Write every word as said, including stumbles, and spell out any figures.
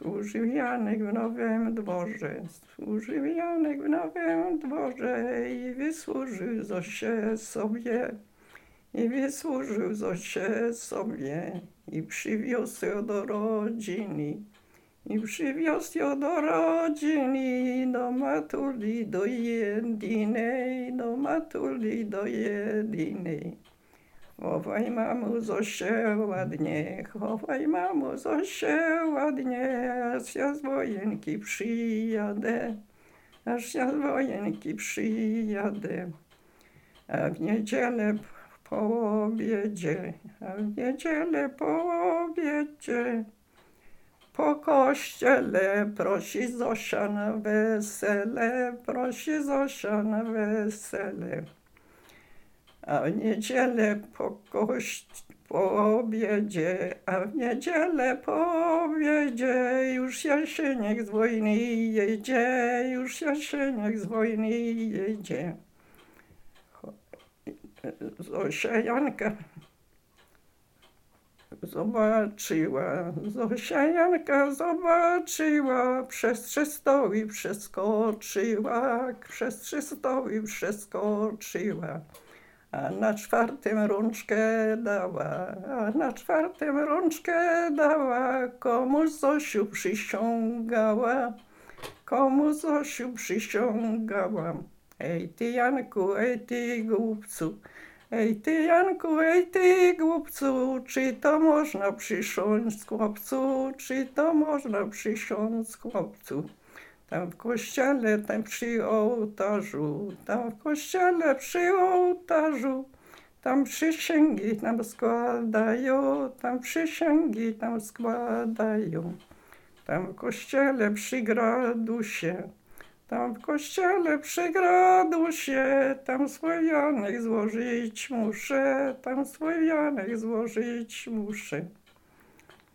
Służył Janek w Nowym Dworze, służył Janek w Nowym Dworze i wysłużył Zosię sobie, i wysłużył Zosię sobie i przywiózł ją do rodziny, i przywiózł ją do rodziny, do matuli, do jedynej, do matuli, do jedynej. Chowaj mamu Zosię ładnie, chowaj mamu Zosię ładnie, aż ja z wojenki przyjadę, aż ja z wojenki przyjadę. A w niedzielę po obiedzie, a w niedzielę po obiedzie, po kościele prosi Zosia na wesele, prosi Zosia na wesele. A w niedzielę po kość, po obiedzie, a w niedzielę po obiedzie już Jasieniek z wojny jedzie, już Jasieniek z wojny jedzie. Zosia Janka zobaczyła, Zosia Janka zobaczyła, przez trzy stoły przeskoczyła, przez trzy stoły przeskoczyła. A na czwartym rączkę dała, a na czwartym rączkę dała, komu Zosiu przysiągała, komu Zosiu przysiągała. Ej ty Janku, ej ty głupcu, ej ty Janku, ej ty głupcu, czy to można przysiąść chłopcu, czy to można przysiąść chłopcu. Tam w kościele, tam przy ołtarzu, tam w kościele przy ołtarzu, tam przysięgi nam składają, tam przysięgi nam składają. Tam w kościele przy gradusie, tam w kościele przy gradusie, tam swój wianek złożyć muszę, tam swój wianek złożyć muszę.